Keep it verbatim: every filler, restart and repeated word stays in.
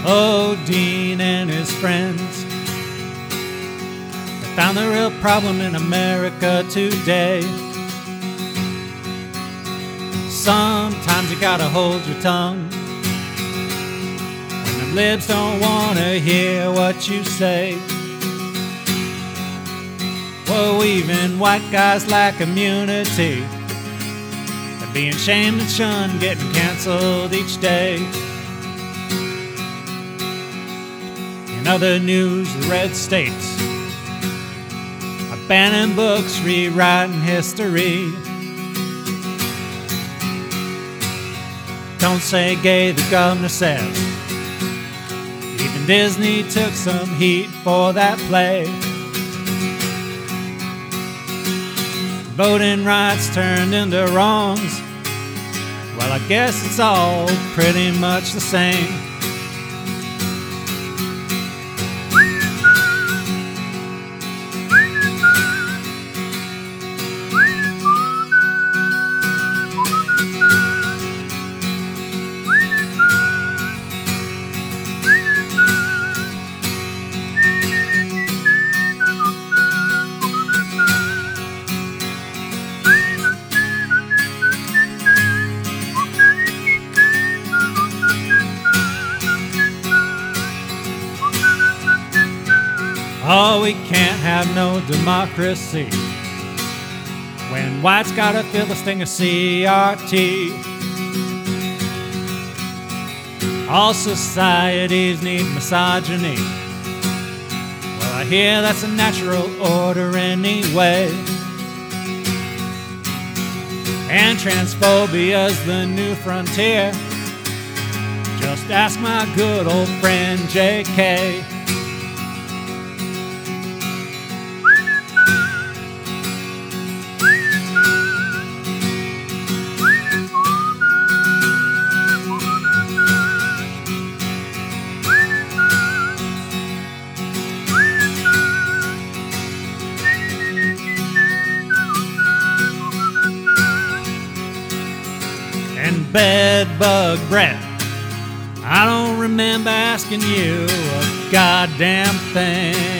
Oh, Dean and his friends, they found the real problem in America today. Sometimes you gotta hold your tongue when the libs don't wanna hear what you say. Whoa, even white guys lack immunity. They're being shamed and shunned, getting canceled each day. In other news, the red states are banning books, rewriting history. Don't say gay, the governor says. Even Disney took some heat for that play. Voting rights turned into wrongs. Well, I guess it's all pretty much the same. Oh, we can't have no democracy when whites gotta feel the sting of C R T. All societies need misogyny. Well, I hear that's a natural order anyway. And transphobia's the new frontier. Just ask my good old friend J K. And bedbug Brett, I don't remember asking you a goddamn thing.